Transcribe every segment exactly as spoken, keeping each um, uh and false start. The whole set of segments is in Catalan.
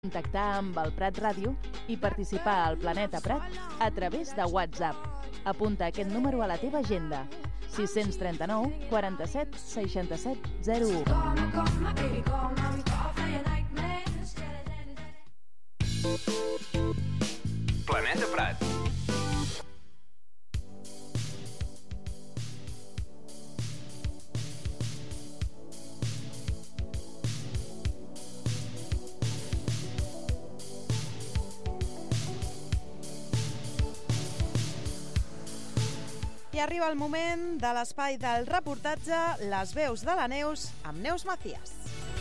Contactar amb el Prat Ràdio i participar al Planeta Prat a través de WhatsApp. Apunta aquest número a la teva agenda: sis tres nou, quaranta-set, seixanta-set, zero u. Planeta Prat. I arriba el moment de l'espai del reportatge Les veus de la Neus amb Neus Macías.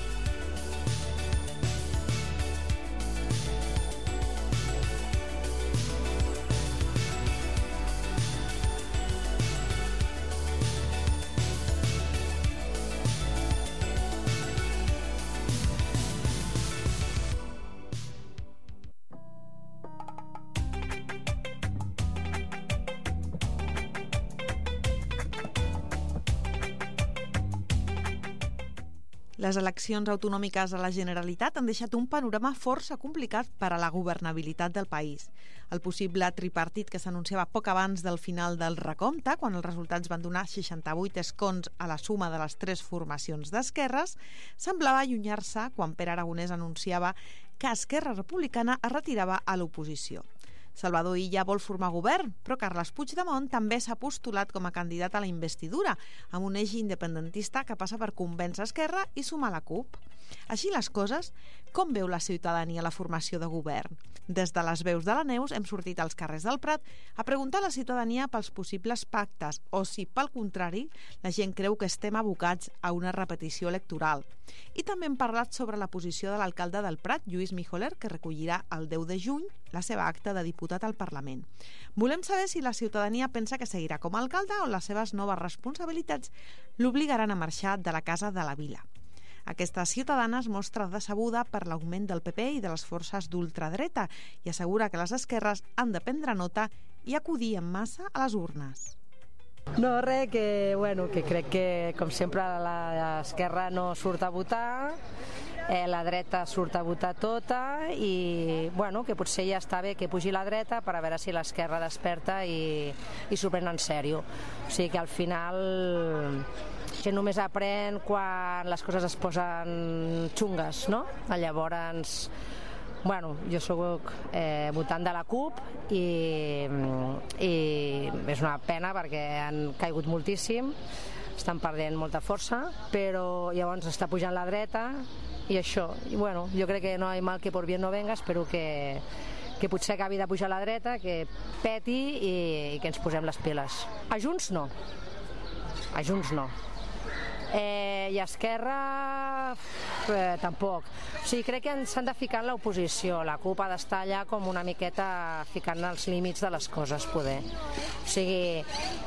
Les eleccions autonòmiques a la Generalitat han deixat un panorama força complicat per a la governabilitat del país. El possible tripartit que s'anunciava poc abans del final del recompte, quan els resultats van donar seixanta-vuit escons a la suma de les tres formacions d'esquerres, semblava allunyar-se quan Pere Aragonès anunciava que Esquerra Republicana es retirava a l'oposició. Salvador Illa vol formar govern, però Carles Puigdemont també s'ha postulat com a candidat a la investidura, amb un eix independentista que passa per convèncer Esquerra i sumar la CUP. Així les coses, com veu la ciutadania la formació de govern? Des de les veus de la Neus hem sortit als carrers del Prat a preguntar a la ciutadania pels possibles pactes o si, pel contrari, la gent creu que estem abocats a una repetició electoral. I també hem parlat sobre la posició de l'alcalde del Prat, Lluís Mijoler, que recollirà el deu de juny la seva acta de diputat al Parlament. Volem saber si la ciutadania pensa que seguirà com a alcalde o les seves noves responsabilitats l'obligaran a marxar de la casa de la vila. Aquesta ciutadana es mostra decebuda per l'augment del P P i de les forces d'ultradreta i assegura que les esquerres han de prendre nota i acudir en massa a les urnes. No, res, que, bueno, que crec que, com sempre, l'esquerra no surt a votar, eh, la dreta surt a votar tota i, bueno, que potser ja està bé que pugi la dreta per a veure si l'esquerra desperta i, i s'ho pren en sèrio. O sigui que al final que només aprèn quan les coses es posen xungues, no? Llavors, bueno, jo soc eh, votant de la CUP i, i és una pena perquè han caigut moltíssim, estan perdent molta força, però llavors està pujant la dreta i això, i bueno, jo crec que no hi ha mal que por bien no venga, espero que, que potser acabi de pujar la dreta, que peti i, i que ens posem les piles. A Junts no, a Junts no. Eh, i Esquerra eh, tampoc. O sigui, crec que s'han de ficar en l'oposició. La CUP ha d'estar allà com una miqueta ficant els límits de les coses, poder. O sigui,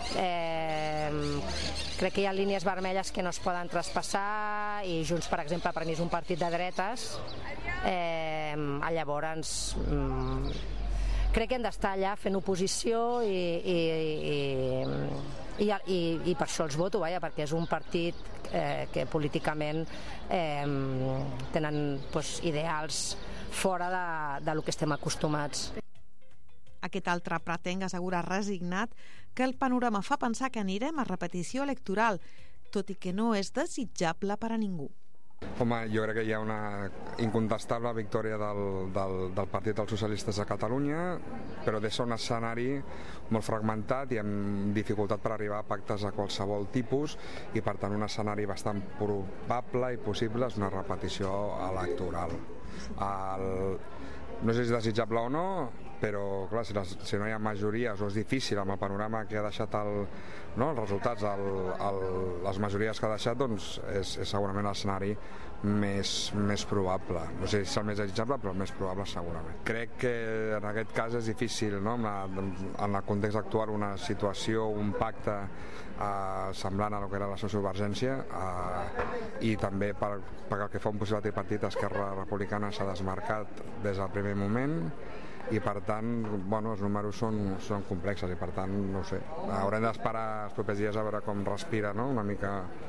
eh, crec que hi ha línies vermelles que no es poden traspassar i Junts, per exemple, per mi és un partit de dretes. Eh, llavors mm, crec que hem d'estar allà fent oposició i, i, i, i, i, i per això els voto, vaja, perquè és un partit eh, que políticament eh, tenen pues, ideals fora de, de lo que estem acostumats. Aquest altre pratenc assegura resignat que el panorama fa pensar que anirem a repetició electoral, tot i que no és desitjable per a ningú. Home, jo crec que hi ha una incontestable victòria del, del, del Partit dels Socialistes de Catalunya, però de ser un escenari molt fragmentat i amb dificultat per arribar a pactes de qualsevol tipus i per tant un escenari bastant probable i possible és una repetició electoral. El, no sé si és desitjable o no, però clar, si, les, si no hi ha majories o és difícil amb el panorama que ha deixat el, no, els resultats, el, el, les majories que ha deixat, doncs és, és segurament l'escenari més, més probable. No sé si és el més desitjable, però el més probable segurament. Crec que en aquest cas és difícil, no? en, la, en el context actual, una situació, un pacte eh, semblant a lo que era la sociovergència eh, i també per, per el que fa un possible tripartit, Esquerra Republicana s'ha desmarcat des del primer moment i per tant, bueno, els números són, són complexes i per tant, no ho sé, haurem d'esperar els propers dies a veure com respira, no? Una mica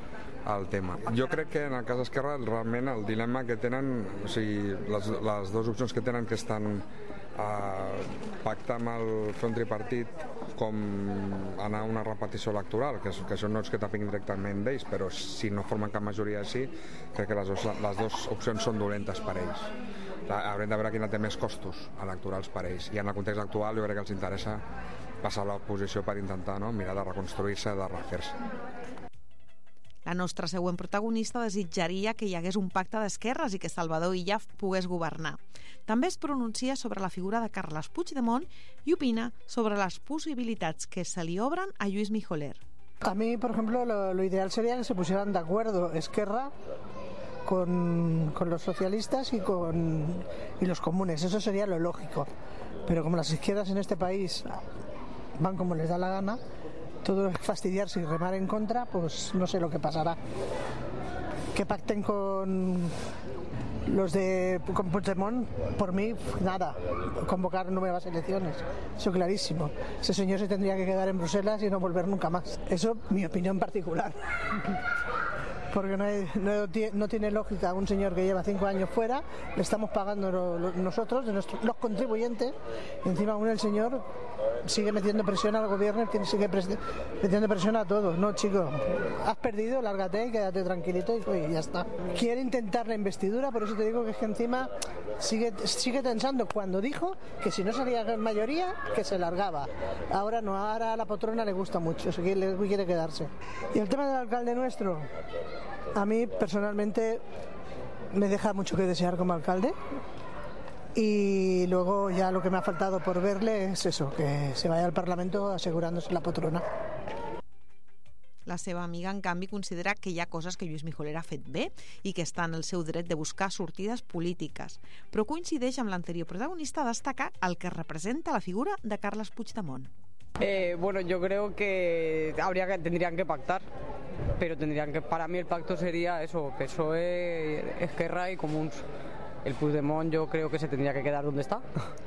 el tema. Jo crec que en el cas d'Esquerra realment el dilema que tenen, o sigui, les, les dues opcions que tenen que estan a pactar amb el fer un tripartit com anar a una repetició electoral, que, que això no és que tapin directament d'ells, però si no formen cap majoria així, crec que les dues, les dues opcions són dolentes per ells. Haurem de veure quina té més costos electorals per ells, i en el context actual jo crec que els interessa passar a l'oposició per intentar, no?, mirar de reconstruir-se, de refer-se. La nostra següent protagonista desitjaria que hi hagués un pacte d'esquerres i que Salvador Illa pogués governar. També es pronuncia sobre la figura de Carles Puigdemont i opina sobre les possibilitats que se li obren a Lluís Mijoler. A mí, por ejemplo, lo, lo ideal sería que se pusieran de acuerdo Esquerra con, con los socialistas y, con, y los comunes. Eso sería lo lógico. Pero como las izquierdas en este país van como les da la gana, todo es fastidiarse y remar en contra, pues no sé lo que pasará. Que pacten con los de con Puigdemont, por mí, nada. Convocar nuevas elecciones. Eso clarísimo. Ese señor se tendría que quedar en Bruselas y no volver nunca más. Eso, mi opinión particular. Porque no, hay, no, no tiene lógica un señor que lleva cinco años fuera, le estamos pagando lo, lo, nosotros, de nuestro, los contribuyentes, y encima aún el señor sigue metiendo presión al gobierno, sigue pres, metiendo presión a todos. No, chico, has perdido, lárgate y quédate tranquilito y oye, ya está. Quiere intentar la investidura, por eso te digo que es que encima sigue, sigue tensando cuando dijo que si no salía mayoría, que se largaba. Ahora no, ahora a la patrona le gusta mucho, así que le quiere quedarse. Y el tema del alcalde nuestro, a mí personalmente me deja mucho que desear como alcalde, y luego ya lo que me ha faltado por verle es eso, que se vaya al Parlamento asegurándose la patrona. La seva amiga, en canvi, considera que hi ha coses que Lluís Mijoler ha fet bé i que està en el seu dret de buscar sortides polítiques, però coincideix amb l'anterior protagonista a destacar el que representa la figura de Carles Puigdemont. Eh, bueno, yo creo que, habría que tendrían que pactar, pero tendrían que, para mí el pacto sería eso, P S O E, Esquerra y Comuns. El Puigdemont yo creo que se tendría que quedar donde está,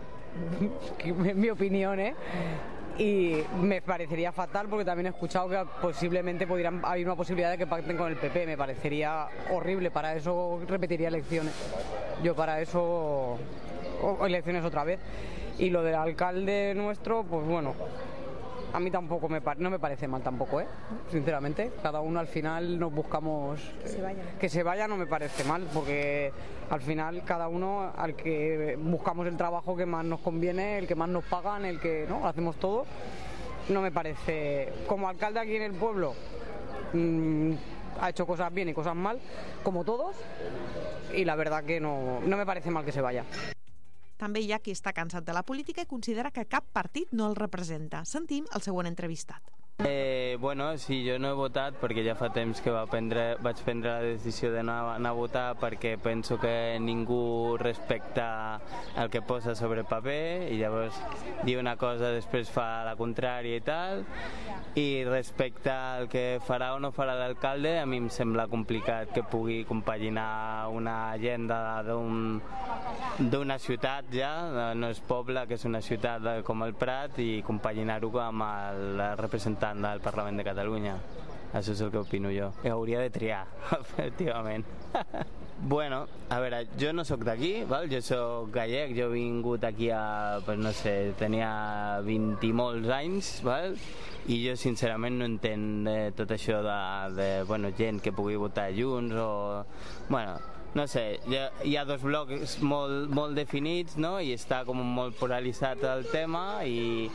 en mi opinión, ¿eh? Y me parecería fatal porque también he escuchado que posiblemente pudieran haber una posibilidad de que pacten con el P P. Me parecería horrible, para eso repetiría elecciones. Yo para eso, o elecciones otra vez. Y lo del alcalde nuestro, pues bueno, a mí tampoco me no me parece mal tampoco, ¿eh? Sinceramente, cada uno al final nos buscamos que se vaya. Que se vaya no me parece mal, porque al final cada uno al que buscamos el trabajo que más nos conviene, el que más nos pagan, el que no hacemos todo. No me parece, como alcalde aquí en el pueblo, mmm, ha hecho cosas bien y cosas mal, como todos, y la verdad que no, no me parece mal que se vaya. També hi ha qui està cansat de la política i considera que cap partit no el representa. Sentim el següent entrevistat. Eh, bueno, sí, jo no he votat perquè ja fa temps que va prendre, vaig prendre la decisió d'anar anar a votar, perquè penso que ningú respecta el que posa sobre paper i llavors diu una cosa, després fa la contrària i tal, i respecte al que farà o no farà l'alcalde, a mi em sembla complicat que pugui compaginar una agenda d'un d'una ciutat ja, no és poble, que és una ciutat com el Prat, i compaginar-ho amb el representant del Parlament de Catalunya. Això és el que opino jo. I hauria de triar, efectivament. Bueno, a veure, jo no sóc d'aquí, val? Jo sóc gallec, jo he vingut aquí a, pues no sé, tenia vint i molts anys, val? I jo sincerament no entenc eh, tot això de, de bueno, gent que pugui votar junts o... Bueno, no sé, hi ha dos blocs molt, molt definits, no? I està com molt polaritzat el tema i,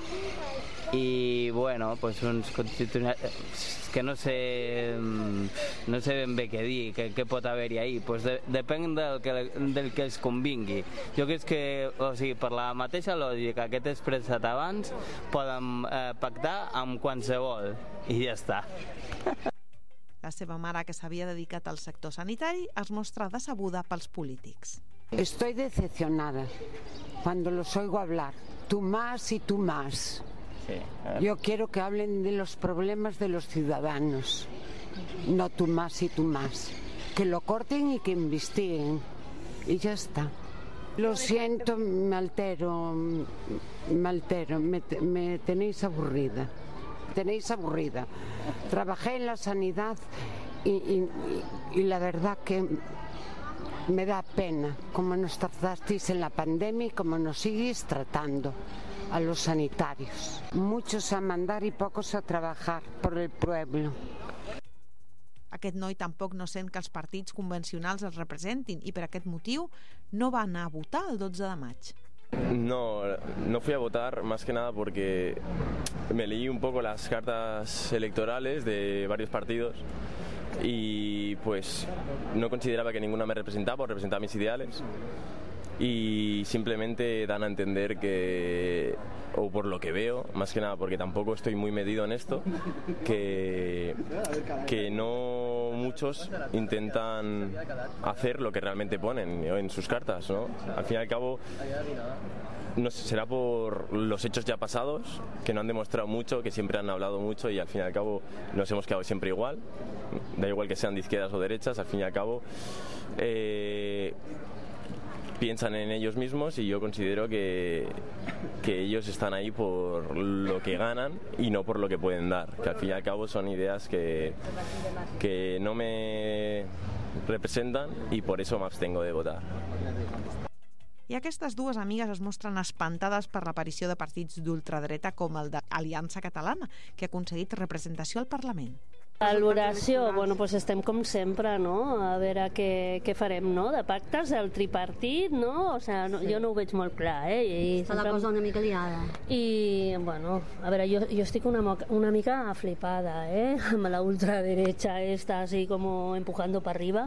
i bueno, pues uns constitucionals que no sé no sé ben bé què dir, què, què pot haver-hi ahí, pues de, depèn del que, del que els convingui. Jo crec que, o sigui, per la mateixa lògica que t'he expressat abans, poden eh, pactar amb qualsevol i ja està. La seva mare, que s'havia dedicat al sector sanitari, es mostra decebuda pels polítics. Estoy decepcionada cuando los oigo hablar. Tú más y tú más. Sí, yo quiero que hablen de los problemas de los ciudadanos. No tú más y tú más. Que lo corten y que investiguen. Y ya está. Lo siento, me altero. Me altero. Me, me tenéis aburrida. Tenéis aburrida. Trabajé en la sanidad y, y, y la verdad que me da pena cómo nos tratasteis en la pandemia y cómo nos sigues tratando a los sanitarios. Muchos a mandar y pocos a trabajar por el pueblo. Aquest noi tampoc no sent que els partits convencionals els representin i per aquest motiu no va anar a votar el dotze de maig. No, no fui a votar más que nada porque me leí un poco las cartas electorales de varios partidos y pues no consideraba que ninguna me representaba o representaba mis ideales y simplemente dan a entender que, o por lo que veo, más que nada porque tampoco estoy muy medido en esto, que, que no muchos intentan hacer lo que realmente ponen en sus cartas, ¿no? Al fin y al cabo, no sé, será por los hechos ya pasados, que no han demostrado mucho, que siempre han hablado mucho y al fin y al cabo nos hemos quedado siempre igual, da igual que sean de izquierdas o derechas, al fin y al cabo eh, piensan en ellos mismos y yo considero que, que ellos están ahí por lo que ganan y no por lo que pueden dar, que al fin y al cabo son ideas que, que no me representan y por eso me abstengo de votar. I aquestes dues amigues es mostren espantades per l'aparició de partits d'ultradreta com el d'Aliança Catalana, que ha aconseguit representació al Parlament. Valoració, bueno, doncs estem com sempre, no? A veure què, què farem, no? De pactes, el tripartit, no? O sigui, no, jo no ho veig molt clar, eh? I Està la cosa una mica liada. I, bueno, a veure, jo, jo estic una, una mica flipada, eh? Amb la ultraderecha esta, así como empujando para arriba.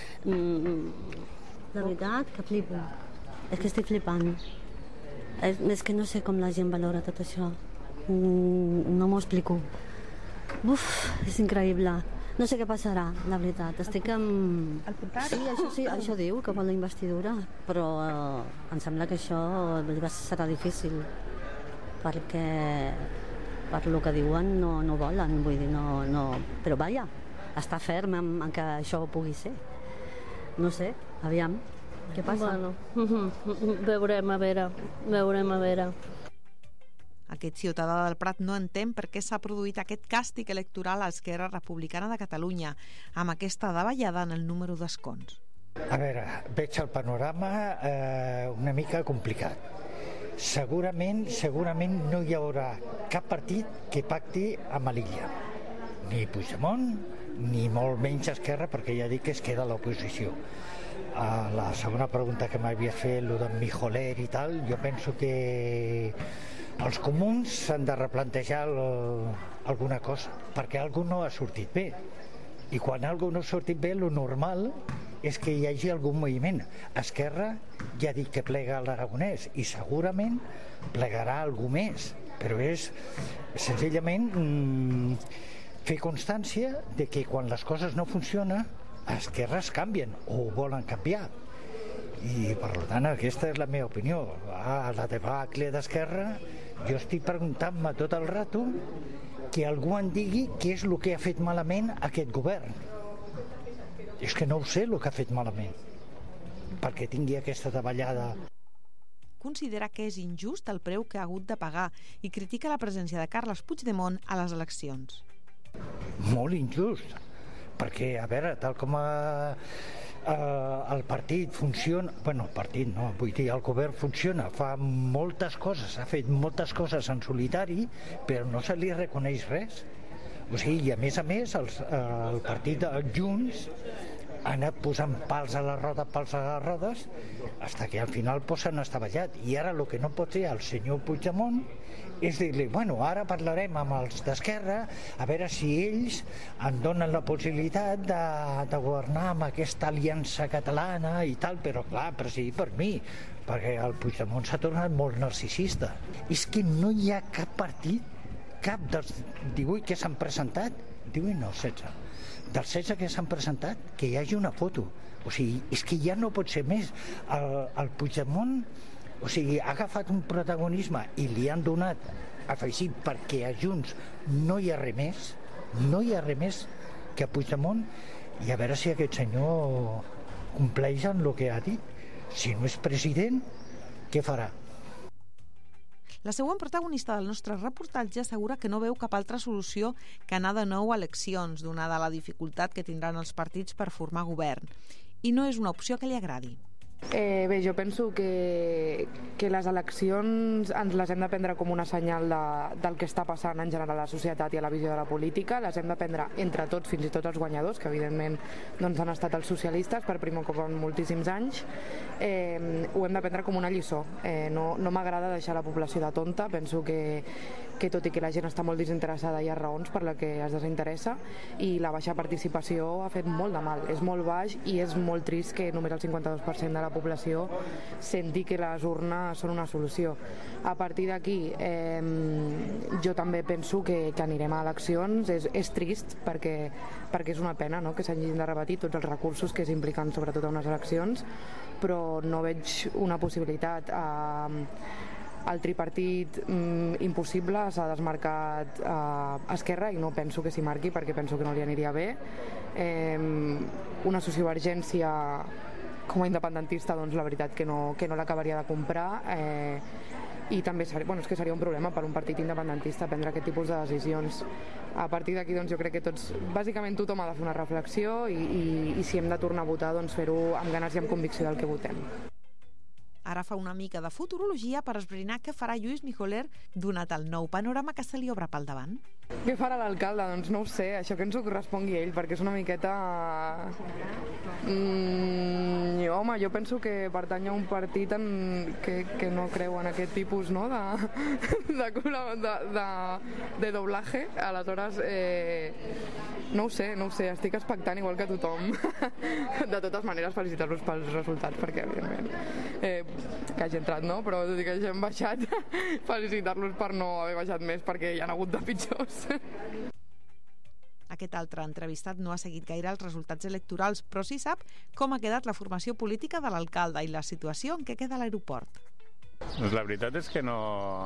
Mm. La veritat, que flipo. És que estic flipant. És, és que no sé com la gent valora tot això. Mm, no m'ho explico. Uf, és increïble. No sé què passarà, la veritat. Estic amb... Al contrari. Sí, això, sí, això diu, que vol la investidura, però eh, em sembla que això serà difícil, perquè per lo que diuen no, no volen, vull dir, no, no... Però vaja, està ferm en, en que això pugui ser. No sé, aviam, què passa? Bueno, veurem, a veure, veurem, a veure. Aquest ciutadà del Prat no entén per què s'ha produït aquest càstig electoral a Esquerra Republicana de Catalunya amb aquesta davallada en el número d'escons. A veure, veig el panorama eh, una mica complicat. Segurament, segurament no hi haurà cap partit que pacti amb l'Illa. Ni Puigdemont, ni molt menys Esquerra, perquè ja dic que es queda a l'oposició. A la segona pregunta que m'havies fet, el d'en Mijoler i tal, jo penso que els comuns s'han de replantejar el, alguna cosa, perquè algú no ha sortit bé. I quan algú no ha sortit bé, el normal és que hi hagi algun moviment. Esquerra ja ha dit que plega a l'Aragonès i segurament plegarà algú més, però és senzillament mm, fer constància de que quan les coses no funcionen, Esquerra es canvien o volen canviar. I per tant aquesta és la meva opinió. A la debacle d'Esquerra jo estic preguntant-me tot el rato que algú em digui què és el que ha fet malament aquest govern. És que no ho sé el que ha fet malament perquè tingui aquesta davallada. Considera que és injust el preu que ha hagut de pagar i critica la presència de Carles Puigdemont a les eleccions. Molt injust, perquè, a veure, tal com a, a, el partit funciona, bueno, el partit no, vull dir, el govern funciona, fa moltes coses, ha fet moltes coses en solitari, però no se li reconeix res. O sigui, i a més a més, els, el partit de Junts ha anat posant pals a la roda, pals a les rodes, fins que al final posen estavellat. I ara el que no pot fer el senyor Puigdemont és dir-li, bueno, ara parlarem amb els d'Esquerra a veure si ells en donen la possibilitat de, de governar amb aquesta aliança catalana i tal, però clar, presidit per mi, perquè el Puigdemont s'ha tornat molt narcisista. És que no hi ha cap partit, cap dels divuit que s'han presentat, divuit no, setze, dels setze que s'han presentat, que hi hagi una foto. O sigui, és que ja no pot ser més. El, el Puigdemont, o sigui, ha agafat un protagonisme i li han donat afegit perquè a Junts no hi ha res més, no hi ha res més que a Puigdemont, i a veure si aquest senyor compleix en el que ha dit. Si no és president, què farà? La següent protagonista del nostre reportatge assegura que no veu cap altra solució que anar de nou a eleccions, donada la dificultat que tindran els partits per formar govern. I no és una opció que li agradi. Eh, bé, jo penso que, que les eleccions ens les hem de prendre com una senyal de, del que està passant en general a la societat i a la visió de la política. Les hem de prendre entre tots, fins i tot els guanyadors, que evidentment doncs, han estat els socialistes per primer cop en moltíssims anys. Eh, ho hem de prendre com una lliçó. Eh, no no m'agrada deixar la població de tonta. Penso que, que tot i que la gent està molt desinteressada, hi ha raons per la que es desinteressa, i la baixa participació ha fet molt de mal. És molt baix i és molt trist que només el cinquanta-dos per cent de la població senti que les urnes són una solució. A partir d'aquí, eh, jo també penso que, que anirem a eleccions. És, és trist perquè, perquè és una pena, no?, que s'hagin de repetir tots els recursos que s'impliquen sobretot a unes eleccions, però no veig una possibilitat. Eh, el tripartit mm, impossible, s'ha desmarcat eh, Esquerra i no penso que s'hi marqui perquè penso que no li aniria bé. Eh, una sociovergència com a independentista, doncs la veritat que no, que no l'acabaria de comprar, eh, i també seria, bueno, és que seria un problema per un partit independentista prendre aquest tipus de decisions. A partir d'aquí doncs, jo crec que tots, bàsicament tothom ha de fer una reflexió i, i, i si hem de tornar a votar, doncs fer-ho amb ganes i amb convicció del que votem. Ara fa una mica de futurologia per esbrinar què farà Lluís Mijoler donat el nou panorama que se li obre pel davant. Què farà l'alcalde? Doncs no ho sé, això que ens ho correspongui ell, perquè és una miqueta... Mm, home, jo penso que pertany a un partit en... que, que no creu en aquest tipus, no?, de, de, de, de, de doblaje. Aleshores, eh, no ho sé, no ho sé, estic expectant igual que tothom. De totes maneres, felicitar-los pels resultats, perquè, evidentment, eh, que hagi entrat, no? Però tot i que hagin baixat, felicitar-los per no haver baixat més, perquè hi ha hagut de pitjors. Aquest altre entrevistat no ha seguit gaire els resultats electorals, però sí sap com ha quedat la formació política de l'alcalde i la situació en què queda l'aeroport. Doncs la veritat és que no,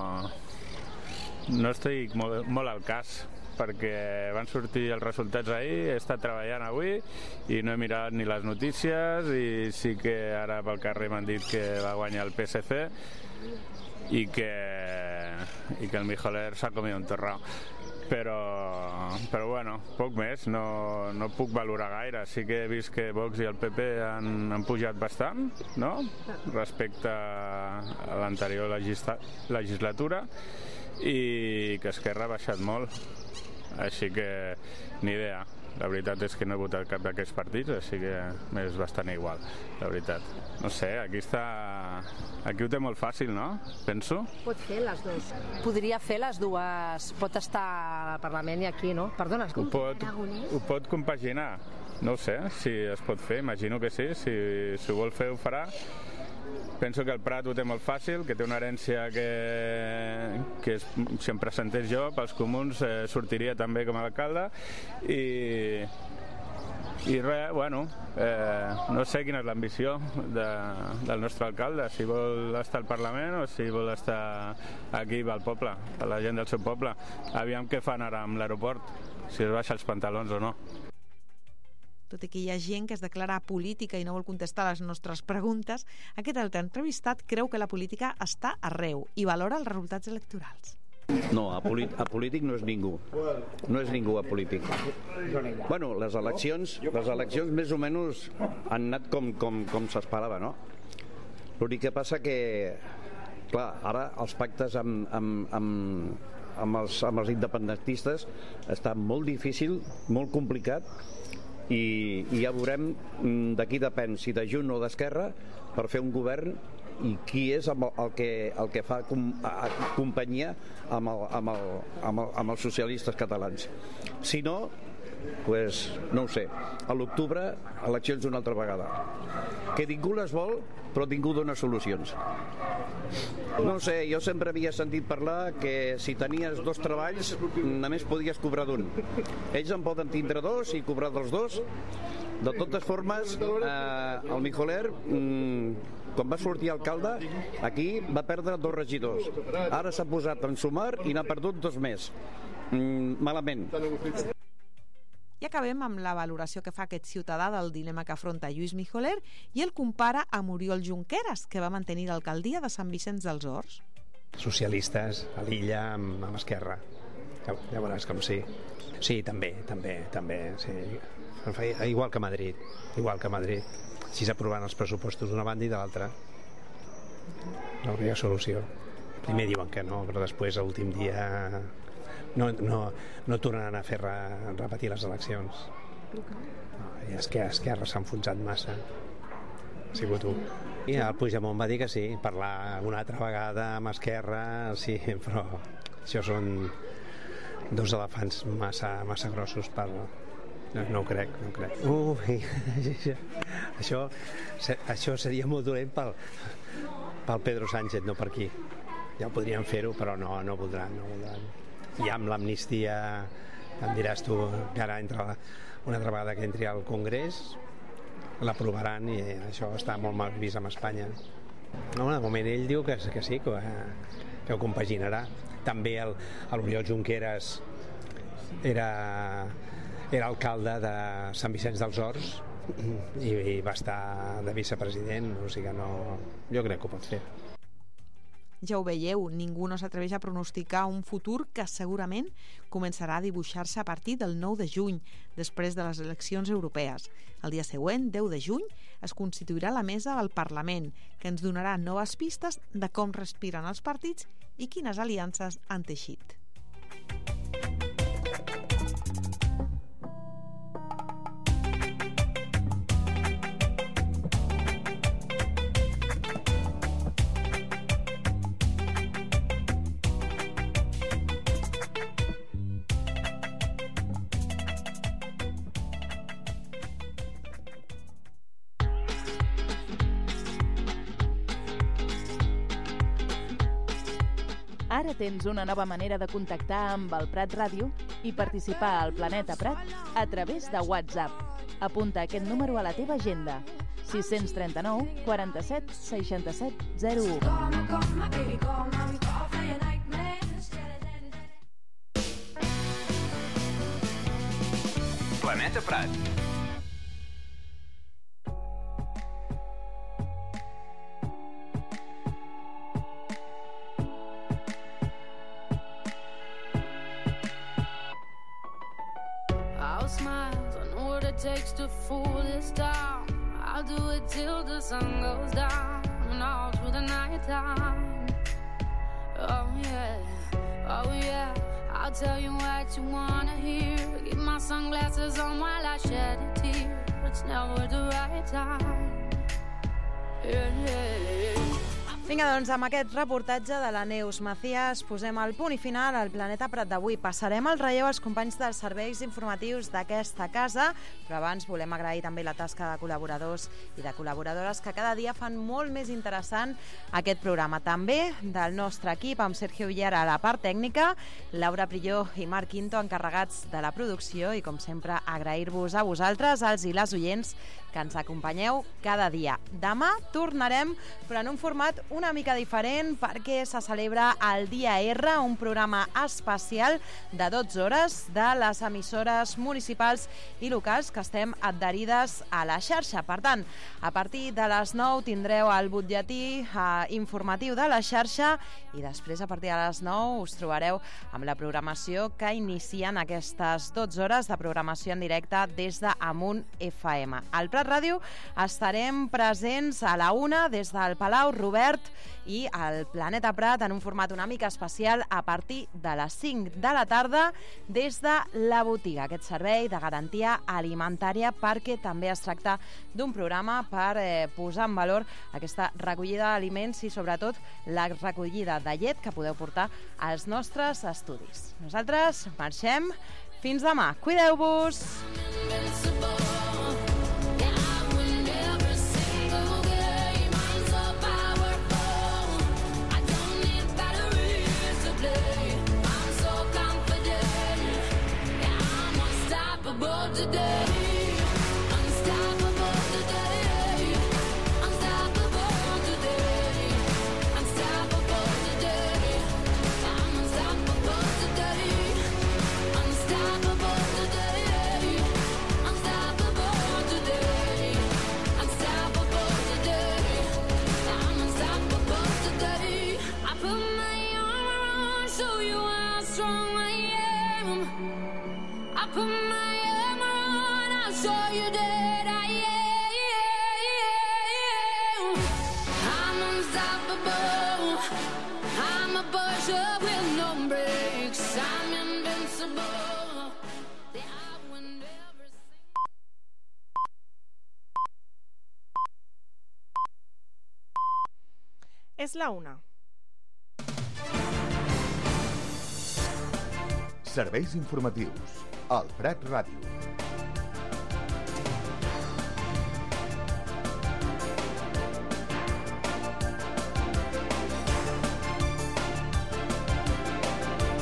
no estic molt, molt al cas, perquè van sortir els resultats ahir, he estat treballant avui i no he mirat ni les notícies, i sí que ara pel carrer m'han dit que va guanyar el P S C i que, i que el Mijoler s'ha comit un torrao. Però, però bueno, poc més, no, no puc valorar gaire. Sí que he vist que Vox i el P P han, han pujat bastant, no?, respecte a l'anterior legisla, legislatura, i que Esquerra ha baixat molt. Així que ni idea. La veritat és que no he votat cap d'aquests partits, així que m'és bastant igual, la veritat. No sé, aquí està... Aquí ho té molt fàcil, no? Penso. Pot fer les dues. Podria fer les dues. Pot estar al Parlament i aquí, no? Perdona. Ho pot, ho pot compaginar. No ho sé, si es pot fer, imagino que sí. Si, si ho vol fer, ho farà. Penso que el Prat ho té molt fàcil, que té una herència que, que és, si em presentés jo pels comuns eh, sortiria també com a alcalde, i, i res, bueno, eh, no sé quina és l'ambició de, del nostre alcalde, si vol estar al Parlament o si vol estar aquí al poble, a la gent del seu poble. Aviam què fan ara amb l'aeroport, si es baixa els pantalons o no. Tot i que hi ha gent que es declara política i no vol contestar les nostres preguntes, aquest altre entrevistat creu que la política està arreu i valora els resultats electorals. No, a, a polític no és ningú. No és ningú a polític. Bueno, les eleccions, les eleccions més o menys han anat com, com, com s'esperava, no? L'únic que passa que, clar, ara els pactes amb, amb, amb, amb, els, amb els independentistes està molt difícil, molt complicat, i, i ja veurem de qui depèn, si de Junts o d'Esquerra, per fer un govern, i qui és el, el, que, el que fa com, a, companyia amb, el, amb, el, amb, el, amb els socialistes catalans. Si no, pues, no ho sé, a l'octubre eleccions una altra vegada. Que ningú les vol, però ningú dona solucions. No ho sé, jo sempre havia sentit parlar que si tenies dos treballs només podies cobrar d'un. Ells en poden tindre dos i cobrar dels dos. De totes formes, eh, el Mijoler, mm, quan va sortir alcalde, aquí va perdre dos regidors. Ara s'ha posat en sumar i n'ha perdut dos més. Mm, malament. I acabem amb la valoració que fa aquest ciutadà del dilema que afronta Lluís Mijoler i el compara amb Oriol Junqueras, que va mantenir l'alcaldia de Sant Vicenç dels Horts. socialistes a l'illa amb, amb Esquerra. Ja, ja veuràs com sí. Sí, també, també, també, sí. Igual que Madrid, igual que Madrid. Si s'aprovaran els pressupostos d'una banda i de l'altra, no hi ha solució. Primer diuen que no, però després, a l'últim dia, no, no, no tornaran a fer re, repetir les eleccions. No, i és que Esquerra s'ha enfonsat massa. Ha sigut tu. I el Puigdemont va dir que sí, parlar una altra vegada amb Esquerra, sí, però això són dos elefants massa, massa grossos per... No, no ho crec, no ho crec. Ui, això, això seria molt dolent pel, pel Pedro Sánchez, no per aquí. Ja ho podrien fer-ho, però no, no voldran, no voldran. I amb l'amnistia, em diràs tu, que ara entra una altra vegada que entri al Congrés, l'aprovaran i això està molt mal vist amb Espanya. No, de moment ell diu que, que sí, que, que ho compaginarà. També l'Oriol Junqueras era... era alcalde de Sant Vicenç dels Horts i, i va estar de vicepresident, o sigui que no... Jo crec que ho pot fer. Ja ho veieu, ningú no s'atreveix a pronosticar un futur que segurament començarà a dibuixar-se a partir del nou de juny, després de les eleccions europees. El dia següent, deu de juny, es constituirà la mesa del Parlament, que ens donarà noves pistes de com respiren els partits i quines aliances han teixit. Ara tens una nova manera de contactar amb el Prat Ràdio i participar al Planeta Prat a través de WhatsApp. Apunta aquest número a la teva agenda: sis cents trenta-nou quaranta-set seixanta-set zero u. Planeta Prat. Smiles, I know what it takes to fool this town. I'll do it till the sun goes down and all through the night time. Oh yeah, oh yeah, I'll tell you what you wanna hear. Keep my sunglasses on while I shed a tear. It's never the right time. Yeah, yeah, yeah. Vinga, doncs, amb aquest reportatge de la Neus Macías posem el punt i final al Planeta Prat d'avui. Passarem el relleu als companys dels serveis informatius d'aquesta casa, però abans volem agrair també la tasca de col·laboradors i de col·laboradores que cada dia fan molt més interessant aquest programa. També del nostre equip, amb Sergio Villara a la part tècnica, Laura Prilló i Marc Quinto encarregats de la producció, i com sempre agrair-vos a vosaltres, els i les oients, que ens acompanyeu cada dia. Demà tornarem, però en un format una mica diferent, perquè se celebra el Dia R, un programa especial de dotze hores de les emissores municipals i locals que estem adherides a la xarxa. Per tant, a partir de les nou tindreu el butlletí eh, informatiu de la xarxa i després, a partir de les nou, us trobareu amb la programació que inicien aquestes dotze hores de programació en directe des de Amunt F M. Al Prat Ràdio estarem presents a la una des del Palau Robert i al Planeta Prat en un format una mica especial a partir de les cinc de la tarda des de la botiga, aquest servei de garantia alimentària, perquè també es tracta d'un programa per eh, posar en valor aquesta recollida d'aliments i sobretot la recollida de llet que podeu portar als nostres estudis. Nosaltres marxem. Fins demà. Cuideu-vos! Today I'm I'm a Porsche with no brakes. I'm invincible. I win everything. És la una. Serveis informatius al Prat Ràdio.